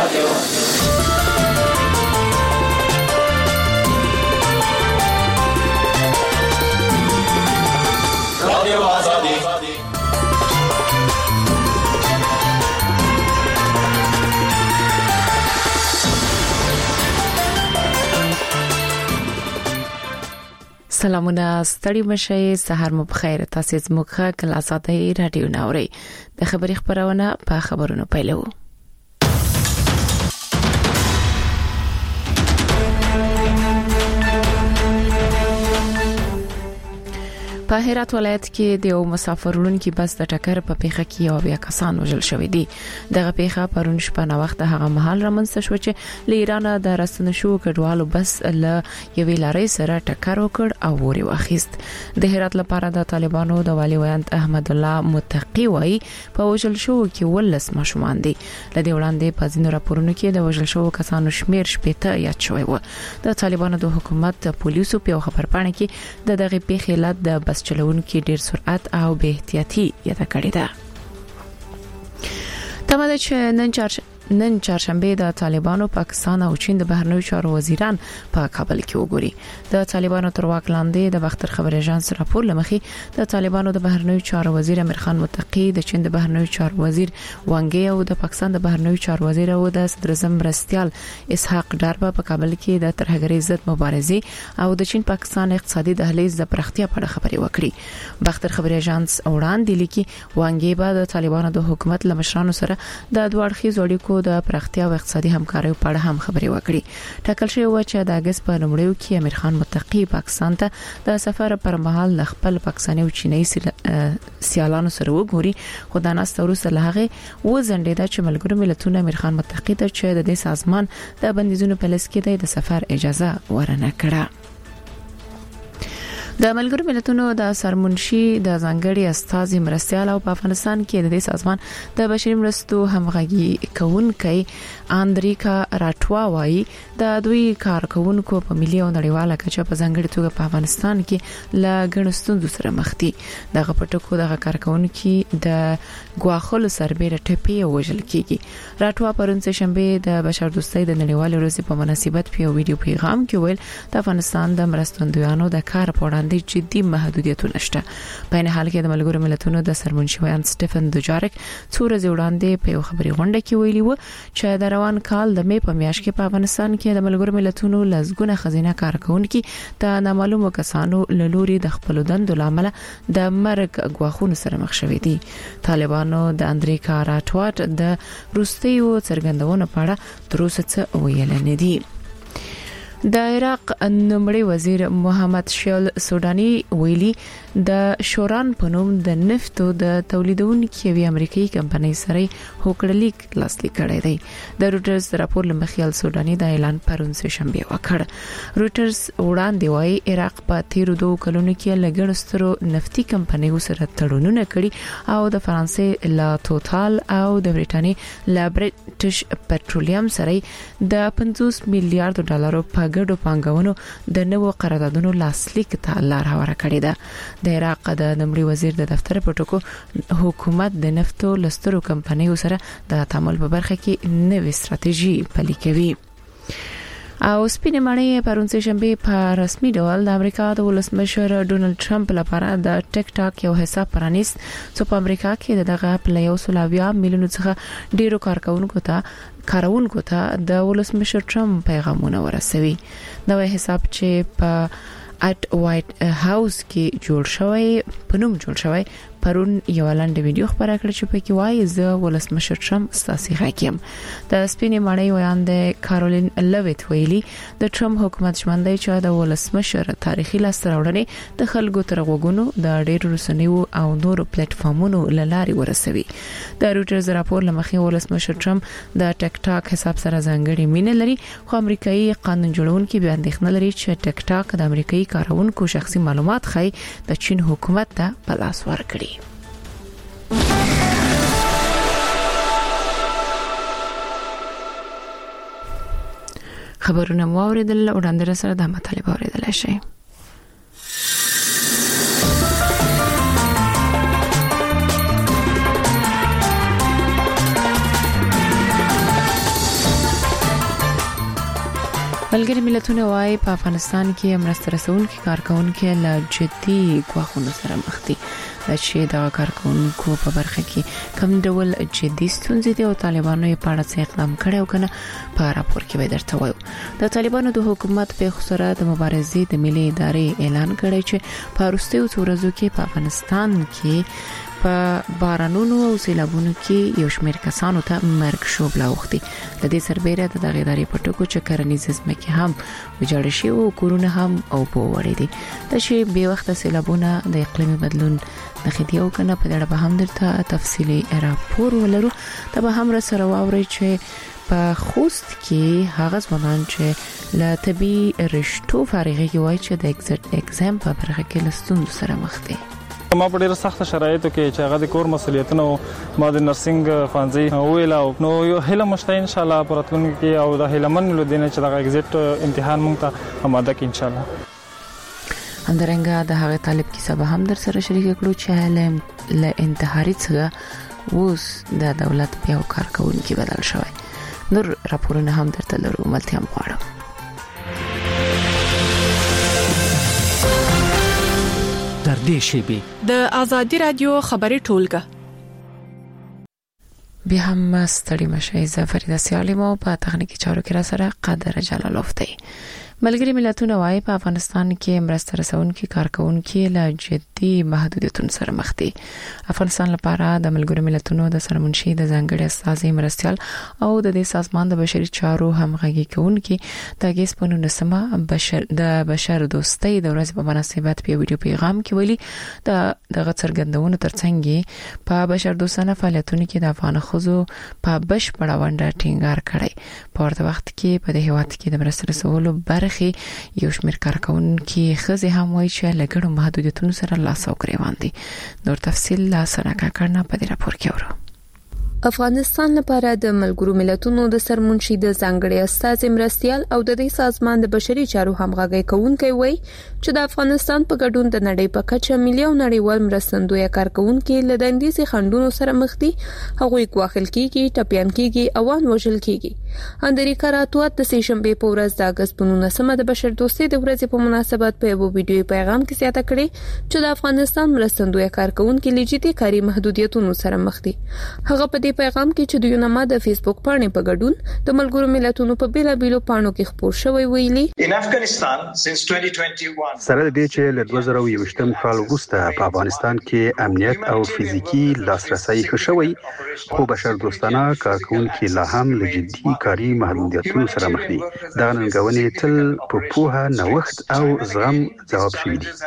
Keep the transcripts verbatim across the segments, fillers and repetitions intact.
رادیو رادیو آزادی سلامونه ستړي مشه سحر مو بخیر تاسو زموږه کله ساده رادیو ناوړي د خبري خبرونه په خبرونو پیلو په هرات ولایت کې د یو مسافرونکو بس د ټکر په پیښه کې یو بیا کسان وژل شوې دي دغه پیښه پرون شپه نه وخت هغه مهال رامنځته شو چې ل ایران د راستنه شو کډوالو بس له یوې لارې سره ټکر وکړ او وری واخیست د هرات لپاره د طالبانو د والی ویانت احمد الله متقی وای په وژل شو کې ولس ماشومان دي لدې وړاندې په ځینو راپورونو کې د وژل شو کسانو شمیر شپږ یاد شوی و د طالبانو د حکومت پولیسو په خبرپاڼه کې د دغه پیښې لاد د چلون کې ډیر سرعت او بے احتیاطي یاده کړې ده تمه ده چې نن چارش نن چهارشنبه د طالبانو پاکستان او چین د بهرنیو چارو وزیران په کابل کې وګوري د طالبانو تر واک لاندې د بختر خبر ایجنس راپور لمخي د طالبانو د بهرنیو چارو وزیر امیر خان متقی د چین د بهرنیو چارو وزیر وانګي او د پاکستان د بهرنیو چارو وزیر او د صدر اعظم مرستيال اسحاق ډار په کابل کې د ترهګرۍ ضد مبارزه او د چین پاکستان اقتصادي دهلیز د پرختیا په اړه خبري وکړي بختر خبر ایجنس وړاندې لیکي وانګي به د طالبانو د حکومت لمشرانو سره د دوړخي زوړیکو د پرختیا او اقتصادي همکارۍ په اړه هم خبري وکړي ټاکل شوی و چې د اگست په نومړیو کې امیر خان متقی پاکستان ته د سفر پر مهال د خپل پاکستاني او چینایي سیالانو سره وګوري خو د ناست وروسته له هغه و زنډیدا چې ملګرو ملتونو امیر خان متقی ته چې د دې سازمان د بندیزونو په لس کې د سفر اجازه ورنه کړه د ملګرو ملتونو د سرمنشي د ځانګړي استازي مرستيال او په افغانستان کې د دې سازمان د بشري مرستو همغږي کوونکي اندریکا راټوا وایي د دوی کارکونکو په ملي او نړیواله کچه په ځانګړي توګه په افغانستان کې لا ګڼستون سره مخ دي دغه پټکو دغه کارکونکو د غواخل سربېره ټپي وژل کیږي راټوا پرون شنبه د بشر دوستۍ د نړیوال ورځې په مناسبت په ویډیو پیغام کې ویل د افغانستان د مرستندویانو د کار په د جدي محدودیتونه شته په نه حال کې د ملګرو ملتونو د سرمنشي ویان سټيفن دوجارک څوره وړاندې په یو خبري غونډه کې ویلي و چې د روان کال د مې په میاشت کې په افغانستان کې د ملګرو ملتونو لزګونه خزینه کارکونکو د نامعلومو کسانو لوري د خپل دندو لامل د مرګ غواخونو سره مخ شوې دي طالبانو د اندریکا راټوات د روسیو څرګندونه پاړه تر اوسه څه ویل نه دي د عراق نومړي وزیر محمد شیل سودانی ویلي د شوران په نوم د نفتو د تولیدونکو وی امریکایي کمپنۍ سره هوکړلیک لاسلیک کړی دی د روټرز راپور لمخې سودانی د اعلان پرون شنبه وکړ روټرز وړاندې وایي عراق په تیر دوه کلونو کې لګړسترو نفتي کمپنیو سره تړونونه کړي او د فرانسې لا توتال او د بریټانیې لا برټش پټرولیم سره د پنځوس میلیارډ ډالرو په ګډو پانګونو د نوو قراردادونو لاسلیک ته لار هواره کړې ده د عراق د نمړي وزیر د دفتر په ټکو حکومت د نفتو لسترو کمپنیو سره د تعامل په برخه کې نوې ستراتیژي پلي کوي او سپینې مړې پرون شنبه په رسمي ډول د امریکا د ولسمشر ډونالد ټرمپ لپاره د ټیک ټاک یو حساب پرانیست چې په امریکا کې دغه پلیو سلاویا میلیونو څخه ډیرو کارکونکو ته کارونکو ته د ولسمشر ټرمپ پیغامونه ورسوي نوې حساب چې په اټ وایټ هاوس کې جوړ شوی په نوم جوړ شوی پرون یو لاندې ویډیو خبره کړې چې په کې وایي زه ولسمشر ټرمپ ستاسو حاکم د سپینې مړې ویاند کارولین لویت ویلي د ټرمپ حکومت ژمنده چې د ولسمشر تاریخي لاستراوړنې د خلکو تر غوګونو د ډېر رسنیو او نورو پلیټ فارمونو لاري ورسوي د روټرز راپور لمخې ولسمشر ټرمپ د ټیک ټاک حساب سره ځانګړي مینه لري خو امریکایي قانون جوړونکي بیا اندېښنه لري چې ټیک ټاک د امریکایي کارونکو شخصي معلومات خای د چین حکومت ته په لاس ورکړي خبرونه مو اوریدل وړاندې سره د مطالبه اوریدل شي ملګری ملتونه وايي په افغانستان کې مرسته رسونکي کارکونکو له جدي ګواښونو سره مخ دي چې د کارکونکو په برخه کې کوم ډول جدي ستونزې دي او طالبانو یې په اړه څه اقدام کړي او کنه په راپور کې به درته وایو. د طالبانو د حکومت په خصوصا د مبارزې د ملي ادارې اعلان کړی چې په وروستیو څو ورځو کې په افغانستان کې په بارانونو او سیلابونو کې یو شمېر کسانو ته مرګ شوبله اوختي. د دې سربېره د دغه ادارې په ټکو چې کرنیز ځمکې هم ویجاړ شي او کورونه هم او په وړي دي. د شی به وخت سیلابونه د اقلیمي بدلون نښې دي او کنه په دې اړه به هم درته تفصیلی راپور ولرو. ته به هم سره واوري چې په خوست کې هغه ځوانان چې له طبي رشتو فارغي وایي چې د ایگزیټ ایگزام په برخه کې لستون سره مخ دي. ما په ډیره سخت شرایطو کې چې هغه د کور مسولیتونه ما د نرسنګ فانزي ویلا نو یو هله مشته ان شاء الله پراتونکو کې او د هلمن لودینه چې د ایگزیټ امتحان مونږ ته آماده کې ان شاء الله. همدارنګه د هغه طالب کیسه به هم در سره شریک کړو چې له انتحاري څخه اوس د دولت بیا کارکونکو بدل شوی. نور راپورونه هم درته لرو ملتیا مغواړم. در دې شیبه د ازادي رادیو خبري ټولګه به هم ستړي مشه زفریده سیالمو په تخنیکی چارو کې را سره قادر جلالوف دی. ملګری ملتونه وايي په افغانستان کې مرسته رسونکي کارکونکو له جدي محدودیتونو سره مخ دي. افغانستان لپاره د ملګری ملتونو د سرمنشي د ځانګړي استازي مرستيال او د دې سازمان د بشري چارو همغږي کوونکي د ګیس په نسمه بشر د بشر دوستۍ د ورځې په مناسبت په ویډیو پیغام کې ویلي د دغه څرګندونو ترڅنګ په بشر دوستانه فعالیتونو کې د افغان خزو په بشپړه ونډه ټینګار کړي. په ورته وخت کې په دې هیواد کې د مرستې رسولو برخه یو شمېر کارکونکو خزه هم وایي چې لګړو محدودیتونو سره لاس او ګریوان دي. نور تفصیل لا سره کاکړنه په دې راپور کې ورو. افغانستان لپاره د ملګرو ملتونو د سرمنشي د ځانګړي استازي مرستيال او د دې سازمان د بشري چارو همغږي کوونکي وایي چې د افغانستان په ګډون د نړۍ په کچه ملي او نړیوال مرستندوی کارکونکو له دندې خندونو سره مخ دي. هغوی ګواخل کیږي، ټپيان کیږي او ان وژل کیږي. اندریکا راتوات د سېشنبه په ورځ د اگست په نولسمه د بشر دوستۍ د ورځې په مناسبت په یو ویډیو پیغام کې زیاته کړې چې د افغانستان مرستندوی کارکونکو لجدي کاری محدودیتونو سره مخ دي. هغه په پیغام کې چې د یونما د فیسبوک پاڼې په ګډون د ملګرو ملتونو په بیلا بیلو پاڼو کې خبر شوی ویلي سره د دې چې له دوه زره یو ویشتم کال وروسته په افغانستان کې امنیت او فزیکی لاسرسي ښه شوی خو بشر دوستانه کارکونکو لا هم له جدي کاری محدودیتونو سره مخ دي. دا ننګونې تل په پوهه نوښت او زغم ځواب شوی دي.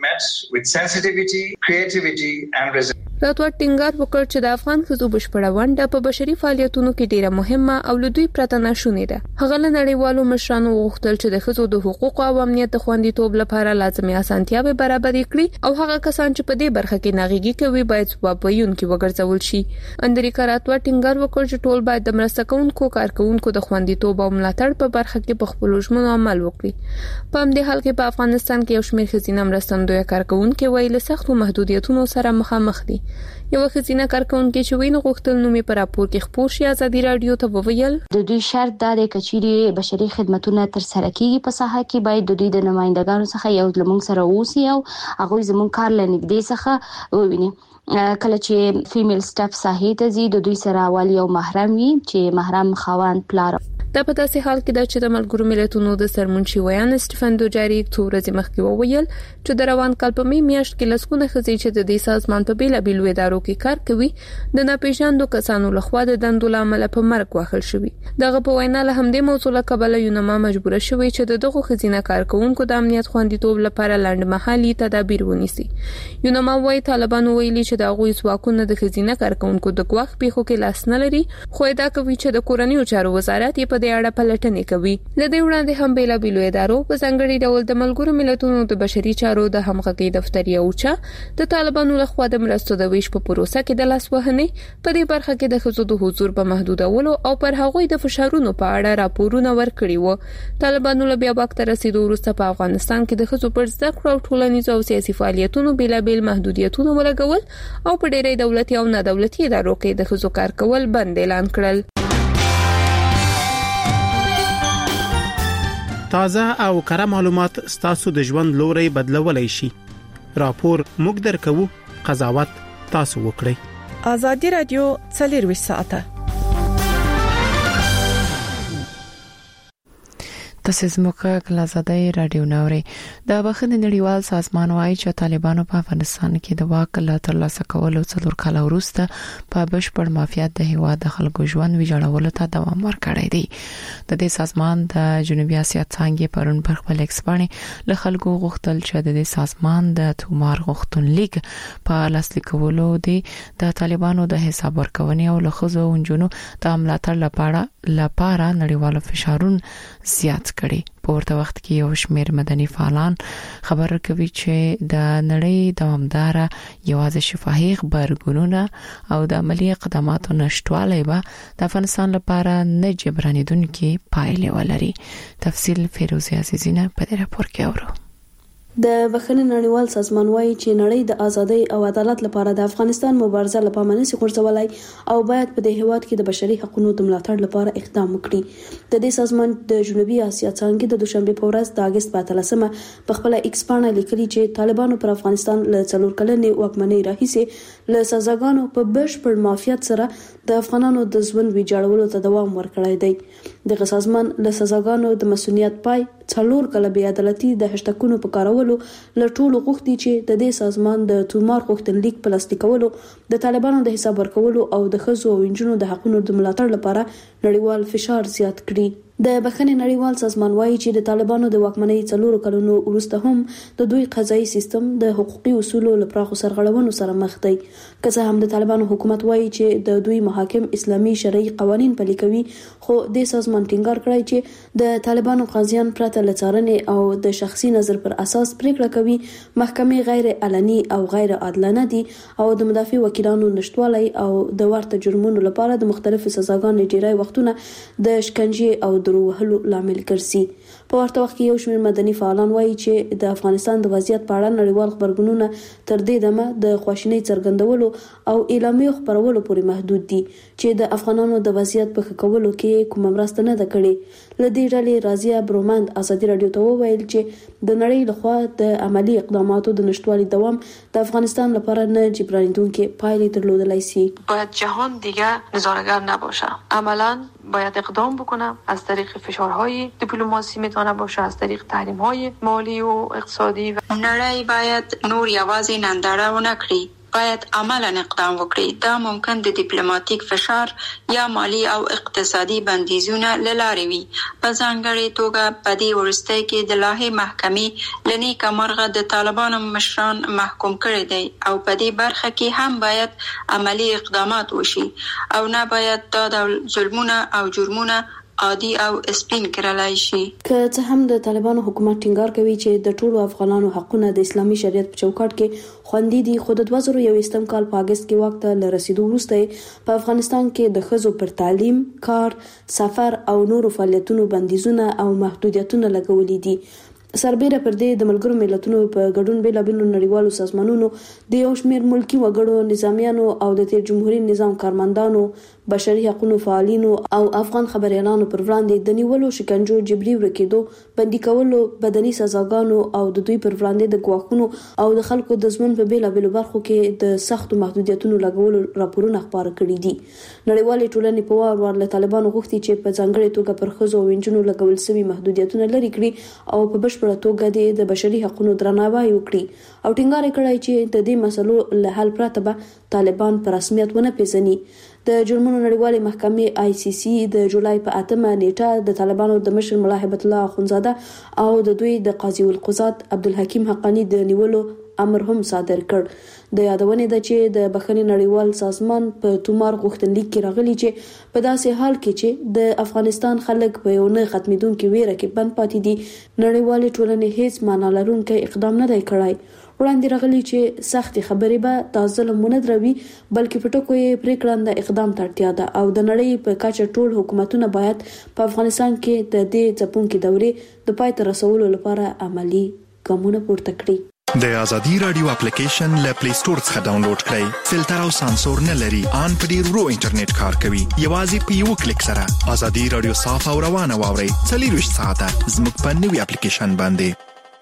راتوات ټینګار وکړ چې د افغان خزو بشپړه ونډه په بشري فعالیتونو کې ډیره مهمه او له دوی پرته ناشونې ده. هغه له نړیوالو مشرانو وغوښتل چې د خزو د حقوقو او امنیت د خوندیتوب لپاره لازمي اسانتیاوې برابر کړي او هغه کسان چې په دې برخه کې ناغېږي کوي باید ځواب ویونکي وګرځول شي. اندریکا راتوات ټینګار وکړ چې ټول باید د مرسته کوونکو کارکونکو د خوندیتوب او ملاتړ په برخه کې په خپل ژمنو عمل وکړي. په همدې حال کې په افغانستان کې یو شمېر خزینه مرستندوی کارکونکو ویل سختو محدودیتونو سره مخامخ دي. یو خزینه کارکونکو چې ویني غوښتل نو می پر راپور کې خبر شي ازادي رادیو ته وویل د دوی شرط د کچيري بشري خدماتونه تر سره کیږي په ساحه کې باید د دوی د نمائندګانو څخه یو لمونږ سره اوسي او هغه زمون کار لنګدې څخه وویني. کله چې فیمیل سټاف ساحه ته زی د دوی سره والی او محرم وي چې محرم خوان پلار دا په داسې حال کې د چې د ملګرو ملتونو د سرمنشي ویان سټيفن دوجاریک څو ورځې مخکې وویل چې د روان کال په می میاشت کې لسګونه خزې چې د دې سازمان په بیلا بیلو ادارو کې کار کوي د ناپېژاندو کسانو لخوا د دندو لامل په مرګ واخل شوی. دغه په وینا له همدې موضوع له کبله یونما مجبور شوی چې د دغه خزینه کارکونکو د امنیت خوندیتوب لپاره لنډمهالي تدابیر ونیسي. یونما وايي طالبان ویلي چې د غوي ځواکونو د خزینه کارکونکو د ګواښ پیښو کې لاس نه لري خو دا کوي چې د کورنیو چارو وزارت په دې اړه پلټنې کوي. لدې وړاندې هم بیلا بیلو ادارو په ځانګړي ډول د ملګرو ملتونو د بشري چارو د همغږي دفتر یوچا د طالبانو لخوا د مرستو د ویش په پروسه کې د لاس وهنې په دې برخه کې د خزو د حضور په محدودولو او پر هغوی د فشارونو په اړه راپورونه ورکړي وو. طالبانو له بیا واک ته رسیدو وروسته په افغانستان کې د خزو پر زده کړو او ټولنیزو او سیاسي فعالیتونو بیلا بیل محدودیتونه ولګول او په ډېرې دولتي او نه دولتي ادارو کې د خزو کار کول بند اعلان کړل. تازه او کره معلومات ستاسو د ژوند لوري بدلولای شي. راپور موږ درکو، قضاوت تاسو وکړئ. آزادي رادیو څلور ساعته تاسو زموږه کلازادای رادیو نوري. د بخښنې نړیوال سازمان وايي چې طالبانو په افغانستان کې د واک لا ترلاسه کولو څلور کاله وروسته په بشپړ مافیات د هیواد د خلکو ژوند ویجاړولو ته دوام ورکړی دی. د دې سازمان د جنوبي اسیا څنګه پرون پر خپل ایکس باندې له خلکو غوښتل چې د دې سازمان د تومار غوښتنلیک په لاسلیک کولو دی د طالبانو د حساب ورکونې او له خزو ونجونو د ملاتړ لپاره لپاره نړیوالو فشارون زیات کړي. په ورته وخت کې یو شمېر مدني فعالان خبر کوي چې د نړۍ دوامدار یوازې شفاهي خبرګونونه او د عملی اقداماتو نشټوالی به د افغانستان لپاره نه جبرانیدونکي پایلې ولري. تفصیل فیروزی عزیزینه په دې راپور کې اورو. د بخښنې نړیوال سازمان وايي چې نړۍ د ازادۍ او عدالت لپاره د افغانستان مبارزه لپاره منسي غورځولای او باید په دې هیواد کې د بشري حقوقو د ملاتړ لپاره اقدام وکړي. د دې سازمان د جنوبي اسیا څنګه د دوشنبه په ورځ د اگست په اتلسمه په خپل ایکس باندې لیکلي چې طالبانو پر افغانستان له څلور کلنې واکمنۍ راهیسې له سزاګانو په بشپړ مافیات سره د افغانانو د ژوند ویجاړولو ته دوام ورکړی دی. د سازمان له سزاګانو د مسؤلیت پای څلور کله بې عدالتي د هشتکونو په کارولو له ټولو غوښتي چې د دې سازمان د تومار غوښتنلیک په لاسلیک کولو د طالبانو د حساب ورکولو او د خزو او انجونو د حقوقو د ملاتړ لپاره نړیوال فشار زیات کړي. د بخښنې نړیوال سازمان وايي چې د طالبانو د واکمنۍ څلور کلونو وروسته هم د دوی قضایي سیستم د حقوقي اصولو لپاره سرغړونو سره مخ دی. که څه هم د طالبانو حکومت وايي چې د دوی محاکم اسلامي شرعي قوانين پلي کوي، خو د سازمان ټینګار کړی چې د طالبانو قاضیان پرته له څارنې او د شخصي نظر پر اساس پریکړه کوي. محکمې غیر علني او غیر عادلانه دي او د مدافع وکیلانو نشټوالی او د ورته جرمونو لپاره د مختلفو سزاګانو ډیری وختونه د شکنجې او درو وهلو لامل ګرځي. په ورته وخت کې یو شمېر مدني فعالان وایي چې د افغانستان د وضعیت په اړه نړیوال خبرګونونه تر دې دمه د خواشینۍ څرګندولو او اعلامیو خبرولو پورې محدود دي چې د افغانانو د وضعیت په ښه کولو کې کومه مرسته نه ده کړې. له دې ډلې رازیه برومند ازادي رادیو ته وویل چې د نړۍ لخوا د عملی اقداماتو د نشټوالي دوام د افغانستان لپاره نه جبرانیدونکي پایلې درلودلای شي. باید جهان دیگه نظاره‌گر نباشه. عملاً باید اقدام بکنه، از طریق فشارهای دیپلماسی میتونه باشه، از طریق تحریم‌های مالی و اقتصادی. نړۍ باید نور یوازې ننداره ونه کړي، باید عملاً اقدام وکړي. دا ممکن د ډیپلوماټیک فشار یا مالی او اقتصادي بندیزونه لاره وي. په ځانګړې توګه په دې ورستۍ کې د لاهې محکمې لنی کمرغه د طالبانو مشران محکوم کړي دي او په دې برخه کې هم باید عملی اقدامات وشي او نه باید دا ډول ظلمونه او جرمونه عادي او سپین کړلای شي. که څه هم د طالبانو حکومت ټینګار کوي چې د ټولو افغانانو حقونه د اسلامي شریعت په چوکاټ کې خوندي دي، خو د دوه زره یوویشتم کال په اگست کې واک ته رسیدو وروسته په افغانستان کې د ښځو پر تعلیم، کار، سفر او نورو فعالیتونو بندیزونه او محدودیتونه لګولي دي. سربېره پر دې د ملګرو ملتونو په ګډون بیلابیلو نړیوالو سازمانونو د یو شمېر ملکی وګړو، نظامیانو او د تیر جمهوریت نظام کارمندانو، بشري حقوقو فعالینو او افغان خبريالانو پر وړاندې د نیولو، شکنجو، جبري ورکېدو، بندي کولو، بدني سزاګانو او د دوی پر وړاندې د ګواښونو او د خلکو د ژوند په بیلابیلو برخو کې د سختو محدودیتونو لګولو راپورونه خبره کړي دي. نړیوالې ټولنې په وار وار له طالبانو غوښتي چې په ځانګړې توګه پر ښځو او نجونو لګول شوي محدودیتونه لرې کړي او په بشپړه توګه د بشري حقوقو درناوی وکړي او ټینګار کړی چې د دې مسلو له حل پرته به طالبان په رسمیت ونه پیژني. د جرمونو نړیوالې محکمې آی سی سی د جولای په اتمه نیټه د طالبانو د مشر ملا هیبت الله اخونزاده او د دوی د قاضي القضات عبدالحکیم حقانی د نیولو امر هم صادر کړ. د یادونې ده چې د بخښنې نړیوال سازمان په تومار غوښتنلیک کې راغلي چې په داسې حال کې چې د افغانستان خلک په یو نه ختمېدونکي ویره کې بند پاتې دي، نړیوالې ټولنې هیڅ معنا لرونکی اقدام نه دی کړی. وړاندې راغلي چې سختي خبرې به دا ظلم ونه دروي، بلکې په ټکو یې پریکړه اقدام ته اړتیا ده او د نړۍ په کچه ټول حکومتونه باید په افغانستان کې د دې ځپونکي دورې د پای ته رسولو لپاره عملی ګامونه پورته کړي. د ازادي رادیو اپلیکیشن له پلی سٹور څخه ډاونلوډ کړئ. فلټر او سانسور نه لري. ان په ډیر ورو انټرنیټ کار کوي. یوازې په یو کلیک سره ازادي رادیو صاف او روانه واورئ. څلور ساعته زموږ په نوي اپلیکیشن باندې.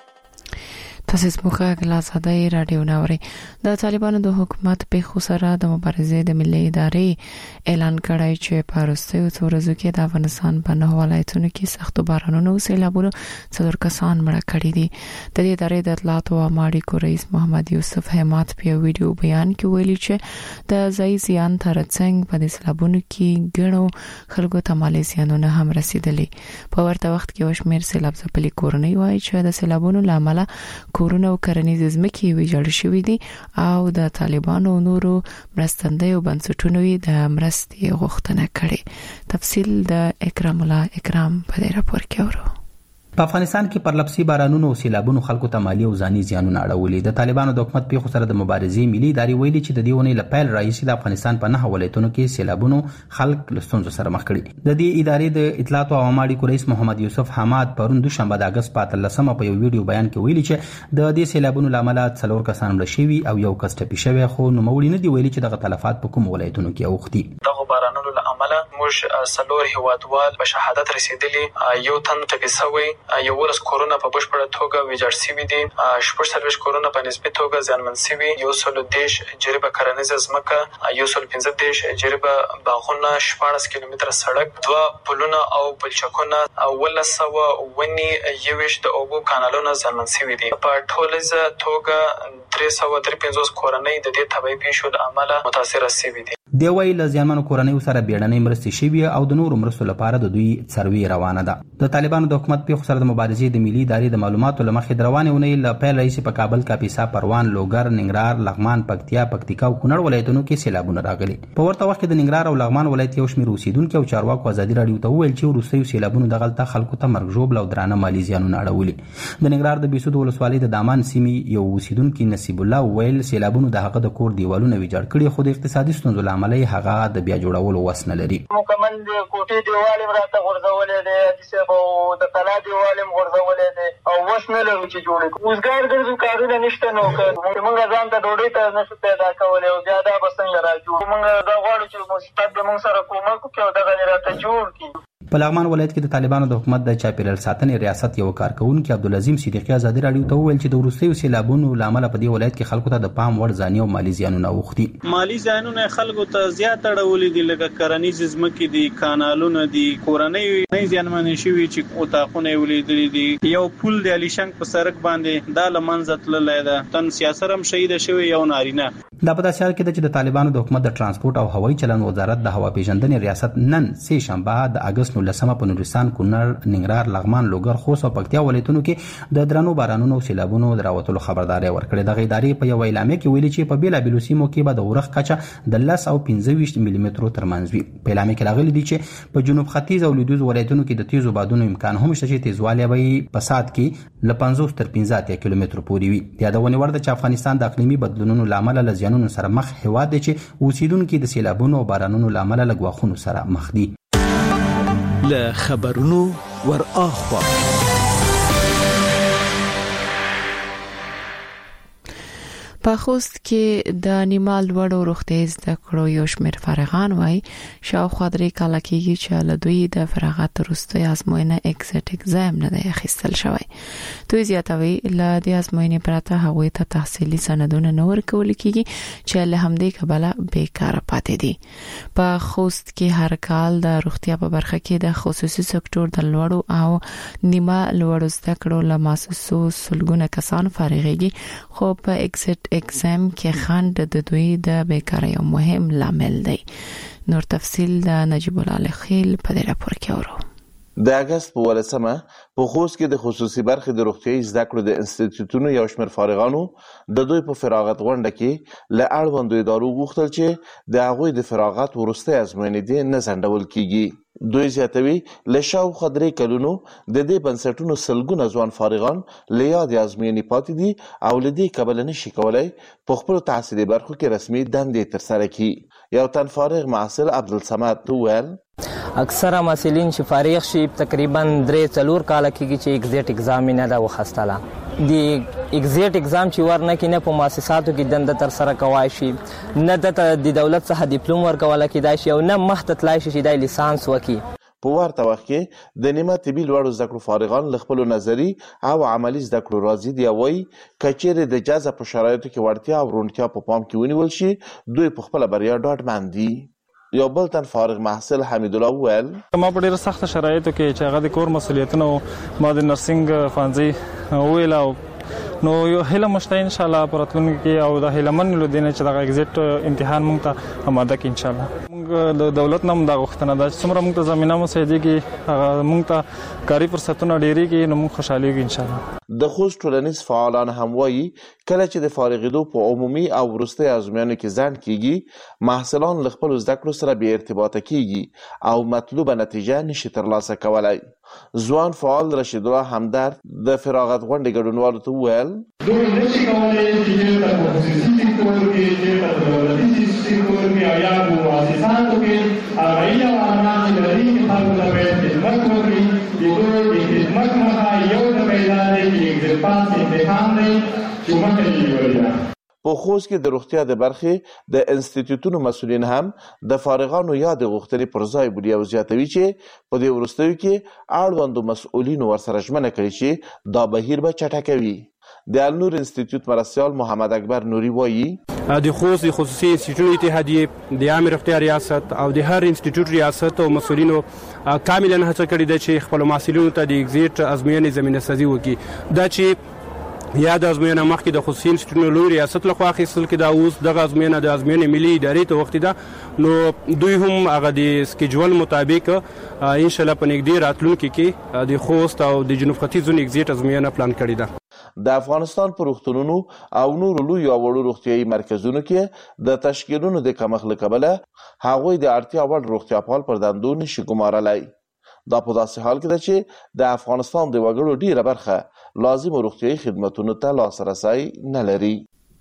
تاسو سموږه کلاس ازادي رادیو نوري د طالبانو د حکومت په خسره د مبارزې د ملي ادارې اعلان کړی چې په وروستیو څو ورځو کې د افغانستان په نهه ولایتونو کې سخت بارانونو او سیلابونو څلور کسان مړه کړي دي. د دې ادارې د اطلاعات او اړیکو رئیس محمد یوسف حماد په ویډیو بیان کې ویلي چې د ځای زیان ترڅنګ په دې سیلابونو کې ګڼو خلکو ته مالي زیانونه هم رسیدلي. په ورته وخت کې وشمیر سیلاب ځپلي کورنۍ وایي چې د سیلابونو لامل کورونه او کرنیز ځمکې ویجاړ شوې دي او د طالبانو نورو مرستندویو بنسټونو د مرستې غوښتنه کړې. تفصیل د اکرام الله اکرام په دې راپور کې اورو. په افغانستان کې پرلپسې بارانونو او سیلابونو خلکو ته مالی او ځاني زیانونه اړولي. د طالبانو د حکومت په خسره د مبارزې ملي ادارې ویلي چې د دې ونې لپیل رئیس د افغانستان په نه ولایتونو کې سیلابونو خلک له ستونزو سره مخ کړي. د دې ادارې د اطلاعات او اړیکو رئیس محمد یوسف حماد پرون دوشنبه د اگست په اتلسمه په یو ویډیو بیان کې ویلي چې د دې سیلابونو لامل څلور کسان مړه شوي او یو کس ټپي شوی، خو نوموړي نه دی ویلي چې دغه تلفات په کوم ولایتونو کې اوښتي. دغه بارانونو له امله موږ څلور هیوادوال په شهادت رسیدلي، یو تن ټپي شوی، یو ولس کورونه په بشپړه توګه ویجاړ شوي دي، شپږ څلوېښت کورونه په نسبي توګه زیانمن شوي، یو سل دېرش جریبه کرنیزه ځمکه، یو سل پنځه دېرش جریبه باغونه، شپاړس کیلومتره سړک، دوه پلونه او پلچکونه، اوولس سوه ونې، یوویشت د اوبو کانالونه زیانمن شوي دي. په ټولیزه توګه درې سوه درې پنځوس کورنۍ د دې طبیعي پیښو له امله متاثره شوي دي. دی وايي له زیانمنو کورنیو سره بیړنۍ مرستې شوي او د نورو مرستو لپاره د دوی سروې روانه ده. د طالبانو د حکومت په سره د مبارزې د ملي ادارې د معلوماتو لمخې د روانې اونۍ له پیل رئیس په کابل، کاپیسا، پروان، لوګر، ننګرهار، لغمان، پکتیا، پکتیکا او کونړ ولایتونو کې سیلابونه راغلي. په ورته وخت کې د ننګرهار او لغمان ولایت یو شمېر اوسیدونکو او چارواکو ازادي رادیو ته وویل چې وروستیو سیلابونو دغلته خلکو ته مرګ ژوبل او درانه مالي زیانونه اړولي. د ننګرهار د بیسود ولسوالۍ د دامان سیمې یو اوسیدونکو نصیب الله ویل سیلابونو د هغه د کور دیوالونه ویجاړ کړي، خو د اقتصادي ستونزو لامل یې هغه د بیا جوړولو وس نه لري. مکمل د کوټې دیوال هم راته غورځولې دی، حدیث او د کلا دیوال هم غورځولې دی او وس نه لرو چې جوړ کړو. اوسګار ګرځو کارونه نشته نو موږ ځان ته ډوډۍ ته نشو پیدا کولی او بیا دا به څنګه راجوړو. موږ دا غواړو چې مثبت د موږ سره کومک وکړي او دغه راته جوړ کړي. په لغمان ولایت کې د طالبانو د حکومت د چاپیریال ساتنې ریاست یو کارکونکي عبدالعظیم صدیقی ازادي رادیو ته وویل چې د وروستیو سیلابونو لامل په دې ولایت کې خلکو ته د پام وړ ځاني او مالي زیانونه اوښتي. مالي زیانونه خلکو ته زیات اړولي دي، لکه کرنیز ځمکې دي، کانالونه دي، کورنۍ نه زیانمنې شوي چې اتاقونه ولیدلي دي، یو پل د علیشنګ په سړک باندې دا له منځه تللی ده، تن سیاسر هم شهید شوی یو نارینه. دا په داسې حال کې ده چې د طالبانو د حکومت د ترانسپورت او هوایي چلند وزارت د هوا پیژندنې ریاست نن سه شنبه د اگست نولسمه په نورستان، کونړ، ننګرهار، لغمان، لوګر، خوست او پکتیا ولایتونو کې د درنو بارانونو او سیلابونو د راوتلو خبرداري ورکړې. دغه ادارې په یو اعلامیه کې ویلي چې په بیلابیلو سیمو کې به د اورښت کچه د لس او پنځه ویشت ملي مترو ترمنځ وي. په اعلامیه کې راغلي دي چې په جنوب ختیځ او لویدیځ ولایتونو کې د تیزو بادونو امکان هم شته چې تیزوالی به په ساعت کې له پنځوس تر پنځه اتیا کیلومترو پورې وي. یادونه ورده چې افغانستان د اقلیمي بدلونونو لامل له زیانونو سره مخ هیواد دی چې اوسیدونکو د سیلابونو او بارانونو لامل له غواخونو سره مخ دي. له خبرونو ور اخوا په خوست کې د نیمال وړو روغتي زده کړو یو شمېر فارغان وای شاوخوا درې کاله کېږي چې له دوی د فراغت وروسته ازموینه اکزیټ اگزام نه دی اخیستل شوی. دوی زیاتوي له دې ازموینې پرته هغوی ته تحصیلي سندونه نه ورکول کېږي چې له همدې کبله بیکاره پاتې دي. په خوست کې هر کال د روغتیا په برخه کې د خصوصي سکتور د لوړو او نیمه لوړو زده کړو له مؤسسو سلګونه کسان فارغېږي، خو په اکزیټ اگزام کې خند د دوی د بیکارۍ یو مهم لامل دی. نور تفصیل د نجیب الله خیل په دې راپور کې اورو. د اگست په ولسمه په خوست کې د خصوصي برخې د روغتیايي زده کړو د انسټیټیوټونو یو شمېر فارغانو د دوی په فراغت غونډه کې له اړوندو ادارو غوښتل چې د هغوی د فراغت وروستۍ ازموینې دې نه ځنډول کیږي. دوی زیاتوي له شاوخوا درې کلونو د دې بنسټونو سلګونه ځوان فارغان له یادې ازموینې پاتې دي او له دې کبله نشي کولی په خپلو تحصیلي برخو کې رسمي دندې ترسره کړي. یو تن فارغ محصل عبدالصمد وویل اکثره محصلین چې فارغ شي تقریبا درې څلور کال کېږي چې ایگزیټ ایگزام نه دا وخستله دی ایگزیټ ایگزام چې ورنه کې نه په مؤسساتو کې دنده تر سره کوای شي نه د دولت څخه ډیپلوم ورکول کېدای شي او نه مخته تلای شي چې د لیسانس وکړي. په ورته وخت کې د نیمه طبي لوړو زده کړو فارغان له خپلو نظري او عملي زده کړو راضي دي او وایي که چیرې د جذب په شرایطو کې وړتیا او روڼتیا په پام کې ونیول شي دوی په خپله بریا ډاډمن دي. یو بل تن فارغ محصل حمید الله وویل ما په ډېره سخته شرایطو کې چې هغه د کور مسؤلیتونه ما د نرسنګ ښوونځي وویل او نو یو هیله مشته ان شاء الله پراتلونکي کې او د هیله منلو دینه چې د ایگزیټ امتحان مونږ ته آماده کې ان شاء الله مونږ د دولت نوم د غوښتنه ده چې څومره مونږ ته زمينه مساعدېږي هغه مونږ ته کاري فرصتونه ډېرېږي نو مونږ خوشحالېږو ان شاء الله. د خوست ټولنیز فعالان هم وایي کله چې د فارغېدو په عمومي او وروستۍ ازموینو کې ځنډ کېږي محصلان له خپلو زده کړو سره بې ارتباطه کېږي او مطلوبه نتیجه نشي ترلاسه کولی. ځوان فعال رشید الله همدرد د فراغت غونډې ګډونوالو ته وویل دوی نشي کولی چې چېرته په خصوصي سکتور کې چېرته په دولتي سکتور کې او یا په مؤسساتو کې هغه علم او اعمال چې لري چې خلکو ته باید خدمت وکړي د دوی د خدمت څخه یو د پیدا دی چې ایگزیټ پاس امتحان دی چې مخکې یې ویل. په خوست کې د روغتیا د برخې د انسټیټیوټونو مسؤلین هم د فارغانو یا د غوښتنې پر ځای بولي او زیاتوي چې په دې وروستیو کې اړوندو مسؤلینو ورسره ژمنه کړې چې دا بهیر به چټکوي. د النور انسټیټیوټ مرستیال محمد اکبر نوري وایي د خوست د خصوصي انسټیټیوټونو اتحادیې د عامې روغتیا ریاست او د هر انسټیټیوټ ریاست او مسؤلینو کاملا هڅه کړې ده چې خپلو محصلینو ته د ایگزیټ ازموینې زمینه سازي وکړي. دا چې یا د ازموینه مخکې د خصوصي انسټیټیوټونو لوی ریاست لخوا اخیستل کېده اوس دغه ازموینه د ازموینې ملي ادارې ته وختي ده نو دوی هم هغه د سکیجول مطابق انشاءالله په نږدې راتلونکي کې د خوست او د جنوب ختیځ زون ایگزیټ ازموینه پلان کړې ده. د افغانستان په روغتونونو او نورو لویو او وړو روغتیایي مرکزونو کې د تشکیلونو د کمښت له کبله هغوی د اړتیا وړ روغتیاپال پر دندو نشي ګمارلی. دا په داسې حال کې ده چې د افغانستان د وګړو ډیره برخه لازمو روغتیایي خدمتونو ته لاسرسی نه لري.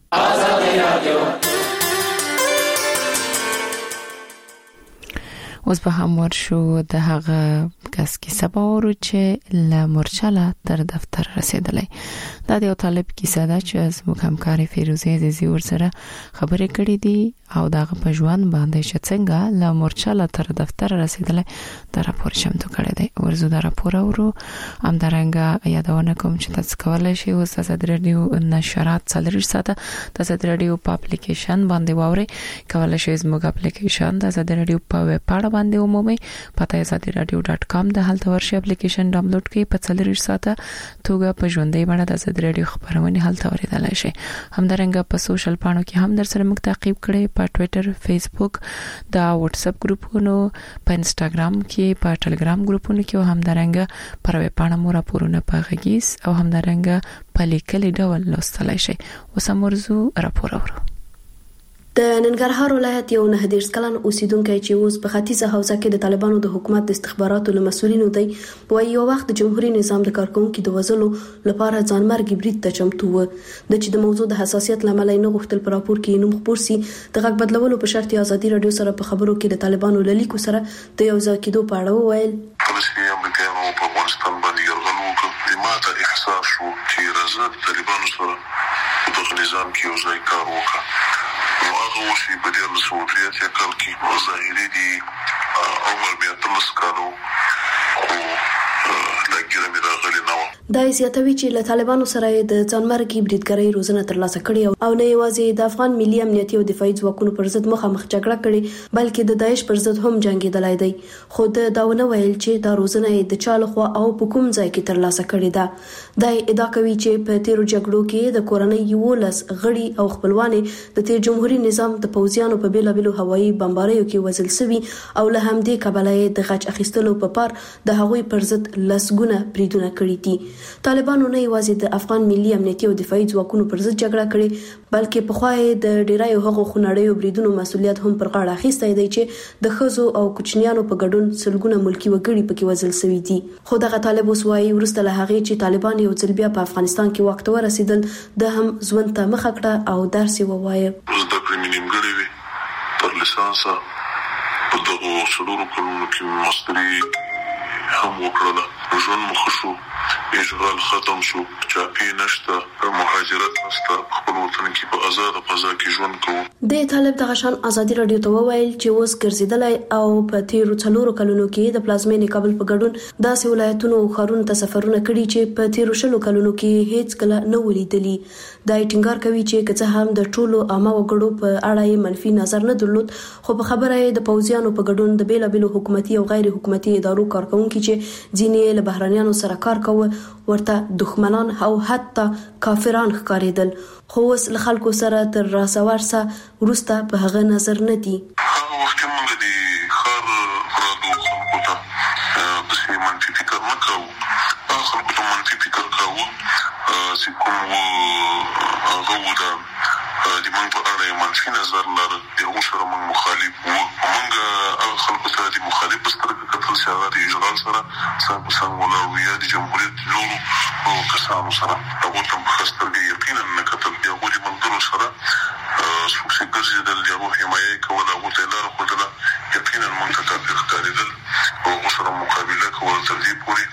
اوس به هم ورشو د هغه کس کیسه به ورو چې له مورچله تر دفتر رسیدلی. دا د یو طالب کیسه ده چې زموږ همکارې فیروزې عزیزي ورسره خبرې کړې دي او دغه په ژوند باندې چې څنګه له مورچله تر دفتر رسیدلی دا راپور چمتو کړی دی. ورزو دا راپور ورو همدارنګه یادونه کوم چې تاسو کولی شئ اوس د ازادي راډیو نشرات څلور ساعته د ازادي راډیو په اپلیکیشن باندې واورئ. کولی شئ زموږ اپلیکیشن د ازادي راډیو په ویب پاڼه باندې ومومئ. پته ازادي راډیو ډاټ کام د هلته ورشي اپلیکیشن ډاونلوډ کړئ. په څلور ساعته توګه په ژوندۍ بڼه د ازادي راډیو خبرونه هلته اوریدلای شئ. همدارنګه په سوشل پاڼو کې هم در سره موږ تعقیب کړئ په ټوئیټر، فیسبوک، د واتس اپ ګروپونو، په انسټاګرام کې، په ټلګرام ګروپونو کې او همدارنګه پر ویب پاڼه مو راپورونه په غږیز او همدارنګه په لیکلي ډول لوستلای شئ. اوس هم ورزو راپور اورو. د ننګرهار ولایت یو نه دیرش کلن اوسیدونکی چې اوس په ختیځه حوزه کې د طالبانو د حکومت د استخباراتو له مسولینو دی وایي یو وخت د جمهوریت نظام د کارکونکو د وژلو لپاره ځانمرګي برید ته چمتو و. د چې د موضوع د حساسیت لامل نه غوښتل پر راپور کې نوم خپور سي د غږ بدلولو په شرط ازادي رادیو سره په خبرو کې د طالبانو لیکو سره د یو ځای کېدو په اړه وویل. امریکایانو په افغانستان باندې یرغل وکړ. ماته احساس شو چې راځه د طالبانو سره په دغه نظام کې یو ځای کار وکړو. نو هغه وشي په دې مسؤلیت یې کال کې ظاهري دي عمر بیا تلس کالو خو لګیره مې راغلی نه و. دا زیاتوي چې له طالبانو سره د ځانمرګي بریدګرۍ روزنه ترلاسه کړې او نه یوازې د افغان ملي امنیتي او دفاعي ځواکونو پر ضد مخامخ جګړه کړې بلکې د داعش پر ضد هم جنګېدلای دی. خو د داونه ویل چې دا روزنه د چا لخوا او په کوم ځای کې ترلاسه کړې ده. دا ادعا کوي چې په تیرو جګړو کې د کورنۍ یولس غړي او خپلوانې د تیر جمهوریت نظام د پوځیانو په بیلابیلو هوایي بمباریو کې وژل شوي او له همدې کبله د غچ اخیستلو په پار د هغوی پر ضد لسګونه بریدونه کړي دي. طالبانو نه یوازې د افغان ملي امنیتي او دفاعي ځواکونو پر ضد جګړه کړې بلکې په خوای د ډیرایو هغو خونړیو بریدونو مسولیت هم پر غاړه اخیستی دی چې د ښځو او کوچنیانو په ګډون سلګونه ملکي وګړي پکې وژل شوي دي. خو دغه طالب اوس وایي وروسته له هغې چې طالبان یو ځل بیا په افغانستان کې واک ته ورسېدل د هم ژوند ته مخه کړه او درس یې ووایه. زده کړې مې نیمګړې وې تر لیسانسه په دغه څلورو کلونو کې مستري هم وکړله، ژوند مو ښه شو، اشغال ختم شو، چاپی نشته، مهاجرت نشته، خپل وطن کې په آزاد فضا کې ژوند کوو. د طالب دغه شان ازادي رادیو ته وویل چې اوس ګرځیدلای او په تیرو څلورو کلونو کې د پلازمینې کابل په ګډون داسې ولایتونو او ښارونو ته سفرونه کړي چې په تیرو شلو کلونو کې هیڅ کله نه ولیدلي. دا ټینګار کوي چې که څه هم د ټولو عامه وګړو په اړه یې منفي نظر نه درلود، خو په خبره یې د پوځیانو په ګډون د بیلابیلو حکومتي او غیر حکومتي ادارو کارکونکي چې ځینې له بهرانيانو سره کار کوي ورته دښمنان او حتی کافران ښکارېدل، خو اوس له خلکو سره تر راسه ورسه وروسته په هغه نظر نه دي. هغه وخت کې موږ د ښار پردو خلکو ته داسې منفي فکر نه کوو، هغه خلکو ته منفي فکر کوو چې کوم هغه و د د موږ په اړه یې منفي نظر لرل، د هغو سره موږ مخالف وو. موږ هغه خلکو سره د مخالف په سترګه کتل چې هغه د اشغال سره څنګ په څنګ ولاړ وو، یا د جمهوریت نورو کسانو سره هغو ته په ښه سترګه یقینا نه کتل. د هغو د ملګرو سره څوک چې ګرځېدل، د هغو حمایه یې کوله، هغو ته یې لاره ښودله، یقینا موږ ته کافر ښکارېدل او هغو سره مقابله کوله تر دې پورې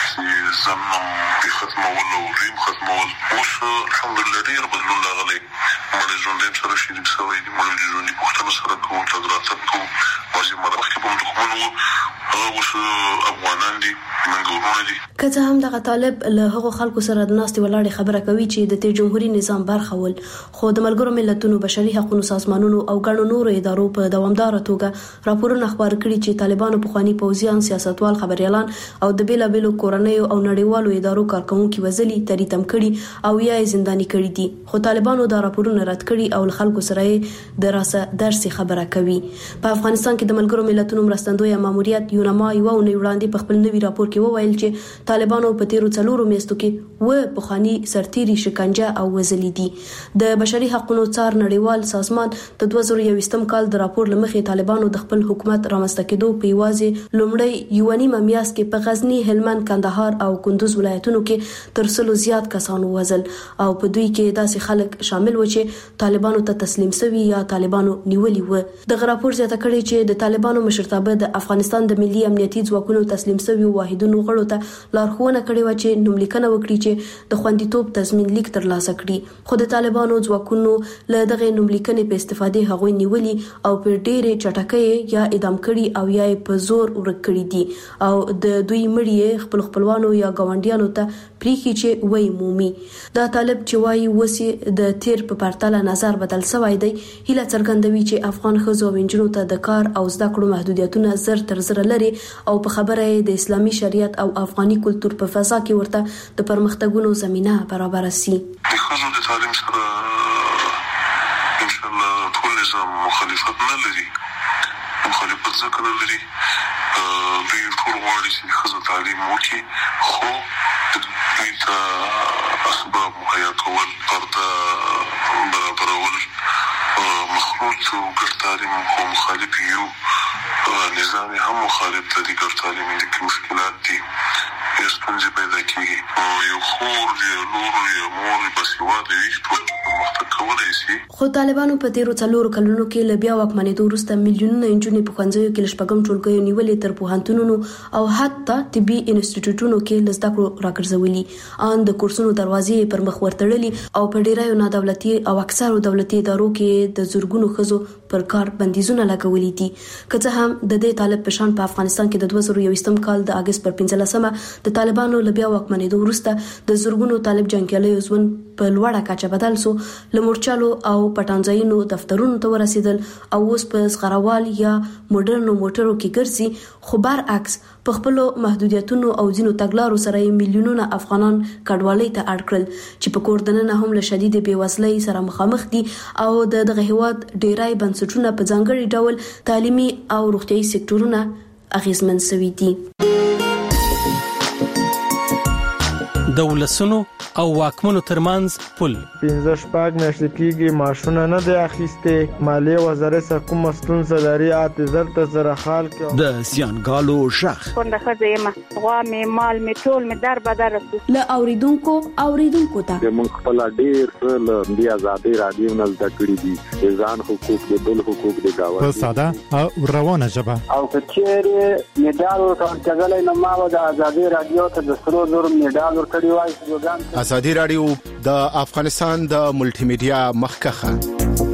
چې ځانم یې ختمول او ریم ختمول. اوس الحمدلله ډېر بدلون راغلی، مړی ژوندی سره شریک شوی دی، مړی د ژوندي پوښتنه سره کوو، تګ راتګ کوو. بعضې مخکې به هم دښمن وو، هغه اوس افغانان دي، موږ ورونه دي. که څه هم دغه طالب له هغو خلکو سره د ناستې ولاړې خبره کوي چې د تیر جمهوریت نظام برخه ول، خو د ملګرو ملتونو بشري حقوقو سازمانونو او ګڼو نورو ادارو په دوامداره توګه راپورونه خبر کړي چې طالبانو پخوانی پوځیان، سیاستوال، خبريالان او د بیلابیلو کورنیو او نړیوالو ادارو کارکونکي وزلي تریتم کړي او یا زنداني کړي دي، خو طالبانو دا راپورونه رد کړي او له خلکو سره د راسه درسي خبره کوي. په افغانستان کې د ملګرو ملتونو مرستندوی ماموریت یونما یو اونۍ وړاندې په خپل نوي راپور کې وویل چې طالبانو په تیرو څلورو میاشتو کې و پخوانی سرتيري شکنجه او وزلي دي. د بشري حقوقو څار نړیوال سازمان د دوه زره یوویشتم کال د راپور لمخې طالبانو د خپل حکومت رامنځته کېدو په یوازې لومړی یو نیمه میاشت کې په غزنی، هلمند، کندهار او کندوز ولایتونو کې تر سلو زیات کسانو وزل او په دوی کې داسې خلک شامل و چې طالبانو ته تسلیم شوي یا طالبانو نیولي و. دغه راپور زیاته کړي چې د طالبانو مشرتابه د افغانستان د ملي امنیتي ځواکونو تسلیم شوي واحدونو غړو ته لارښوونه کړې و چې نوملیکنه وکړي چې د خوندیتوب تضمین لیک ترلاسه کړي، خو د طالبانو ځواکونو له دغه نوملیکنې په استفادې هغوی نیولي او په ډېرې چټکۍ یا اعدام کړي او یا په زور ورک کړي دي او د دوی مړي خپل خپلوانو یا ګاونډیانو ته پریخي چې وای مومي. دا طالب چې وایي وسی د تیر په پرتله نظر بدل شوی دی، هیله څرګندوي چې افغان ښځو او نجونو ته د کار او زده کړو محدودیتونه زر تر زر لري او په خبره د اسلامي شریعت او افغاني کلتور په فضا کې ورته د پرمختګونو زمينه برابر شي. د ښځو د تعلیم سره ان شاء الله ټول نظام مخالفت نه لري، مخالفت ځکه نه لري دوی ټول غواړي چې ښځو تعلیم وکړي، خو دوی ته اسباب مهیا کول، پرده برابرول، مخلوط او ګډ تعلیم خو مخالف یو، نظام هم مخالف دی ګډ تعلیم کې مشکلات دي، ستونزې پیدا کېږي، یو خور یا لور یا مور باسواده وي ټول پرمختګ کولی شي. خو طالبانو په تیرو څلورو کلونو کې له بیا واکمنېدو وروسته میلیونونه نجونې په ښوونځیو کې له شپږم ټولګیو نیولې تر پوهنتونونو او حتی طبي انسټیټیوټونو کې له زده کړو راګرځولي، ان د کورسونو دروازې پر مخ ورتړلي او په ډیرایو نادولتي او اکثرو دولتي ادارو کې د زورګونو ښځو پر کار بندیزونه لګولي دي. که څه هم د دې طالب په شان په افغانستان کې د دوه زره یوویشتم کال د اگست پر پنځلسمه د طالبانو له بیا واکمنېدو وروسته د زورګونو طالب جنګیالیو ژوند په لوړه کچه بدل سو، له مورچلو او پټانځایونو دفترونو ته ورسېدل او اوس په زغروال یا موډرنو موټرو کې ګرځي، خو برعکس په خپل محدودیتونو او ځینو تګلارو سره میلیونونه افغانان کډوالۍ ته اړ کړل چې په کور دننه هم له شدید بېوزلۍ سره مخامخ دي او د دغه هیواد ډیرای بنسټونه په ځانګړي ډول تعلیمي او روغتیايي سکتورونه اغیزمن شوي دي. د ولسونو او واکمنو ترمنځ پل. پنځه شپږ میاشتې کېږي ماشونه نه دی اخیستې. مالیې وزارت څخه کومه ستونزه لري اته زر ته زره خال کې. د زیانګالو شخ څنګه ښځه یم غوا مې مال مې ټول مې در بدر رسو. له اوریدونکو اوریدونکو ته موږ خپل ډیر څه له دې آزادۍ رادیو نه زده کړي دي. ځان حقوق د بل حقوق د گاوند په ساده او روانه ژبه. او کچېره میډال ورکړل کېږي نو ما د آزادۍ رادیو ته د سرو زر میډال ورکړی وای. ازادي رادیو د افغانستان د ملټي میډیا مخکخه